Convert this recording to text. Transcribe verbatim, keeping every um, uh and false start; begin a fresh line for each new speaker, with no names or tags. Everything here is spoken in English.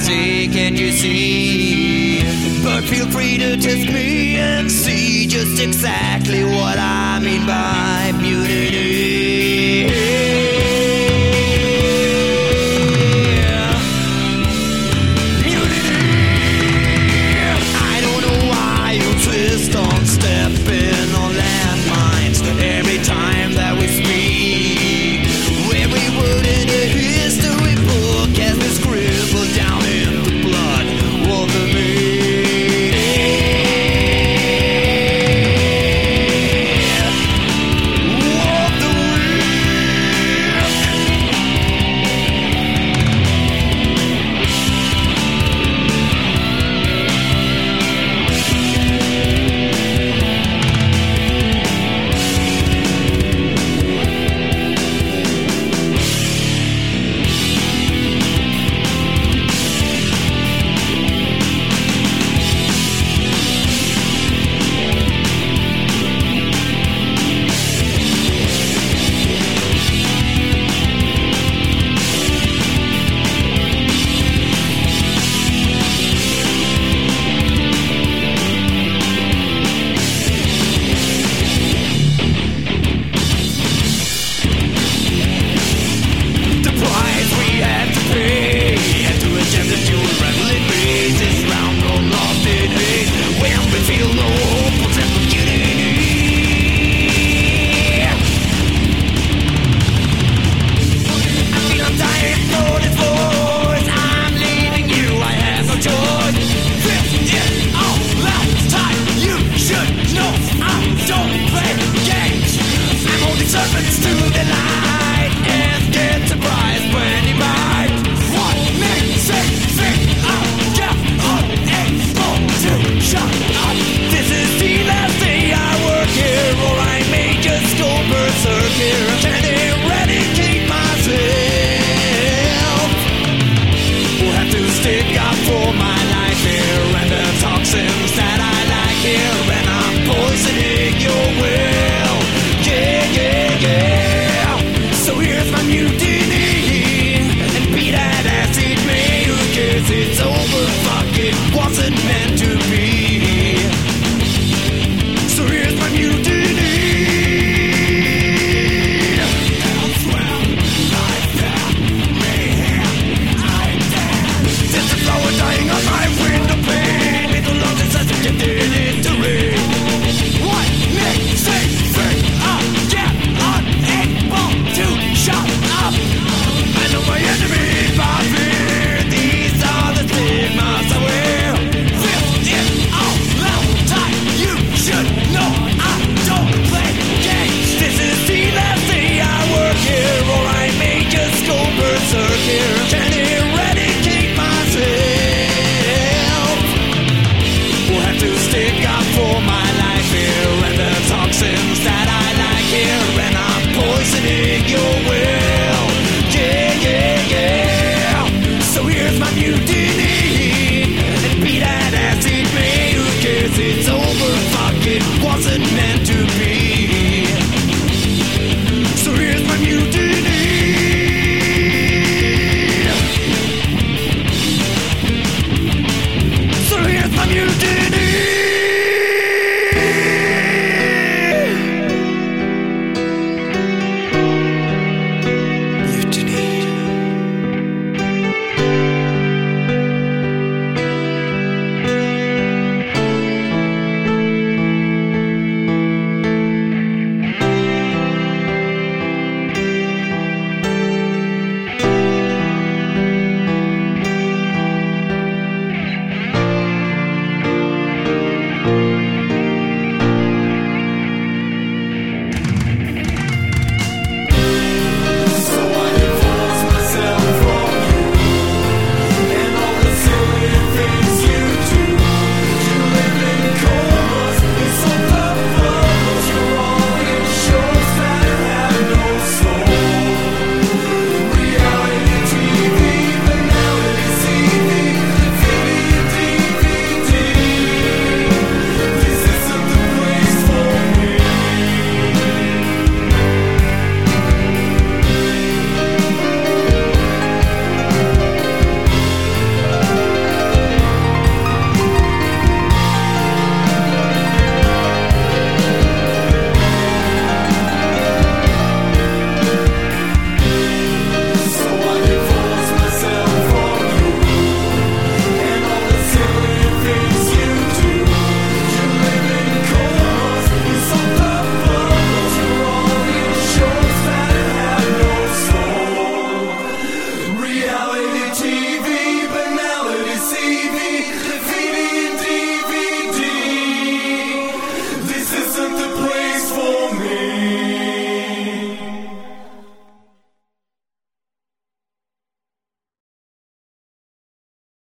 say, can't you see? But feel free to test me and see just exactly what I mean by mutiny. Serpents to the light and get surprised when you bite. What makes it think I'll get unable to shut up? This is the last day I work here, or I may just go berserk here. Can't eradicate myself. We'll have to stick up for my life here and the toxins that I like here, and I'm poisoning your will. Yeah, yeah, yeah. So here's my mutiny, and beat that acid me. Who cares? It's over. Fuck it. Wasn't meant.